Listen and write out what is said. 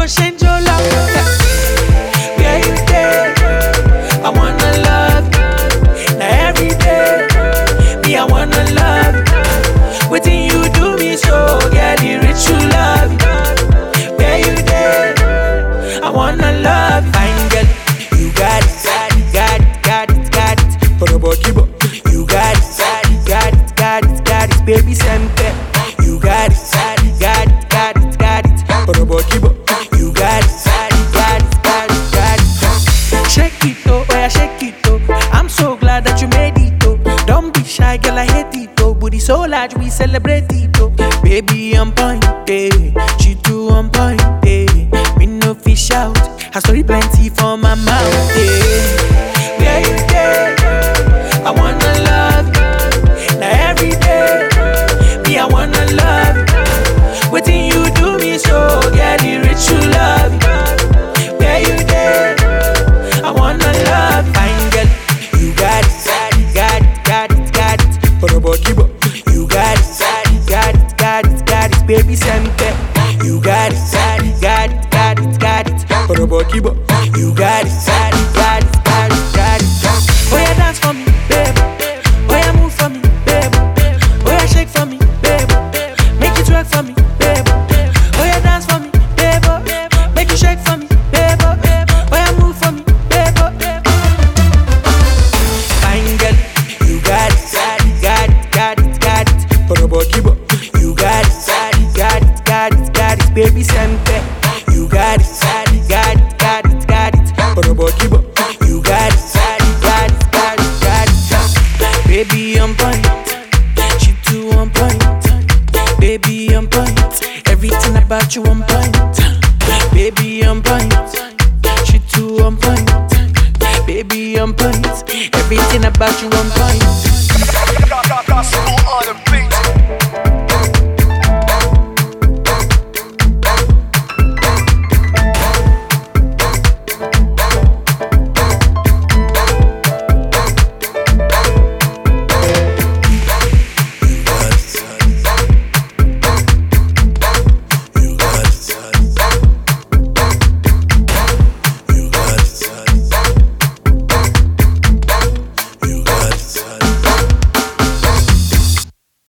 gon' change your life. Where you there? I wanna love you. Now every day, me I wanna love you. Waiting you do me so, girl, the rich you love you. Where you there? I wanna love you. Fine girl, you got it, got it. For the body, you got it, got it. Baby, sempe, you got it, got it. For the body, you got it, got it. Shake it, oh yeah, shake it, oh. I'm so glad that you made it, oh. Don't be shy, girl, I hate it, oh. Booty so large, we celebrate it, oh. Baby, on point, eh. She too on point, eh. Me no fish out, her story plenty for my mouth, eh. Where you there? I wanna love you. Now every day, me I wanna love you. Waiting you do me so, girl, the rich you love you. Where you there? I wanna love you. Fine girl, you got it, got it. For the body, you got it, got it. Baby, sempe, you got it, got it. For the body, you got it, got it. Oh yeah, dance for me, baby. Oh yeah, move for me, baby. Oh yeah, shake for me, baby. Make it work for me, baby. Oh yeah, dance for me, baby. Make you shake for me, baby. Oh yeah, move for me, baby. Fine girl, you got it, got it. For the body, you got it, got it. Baby, sempe, you got it, got it. For the body, you got it. Baby on point, she too on point. Baby on point, everything about you on point. Baby on point, she too on point. Baby on point, everything about you on point. Gospel on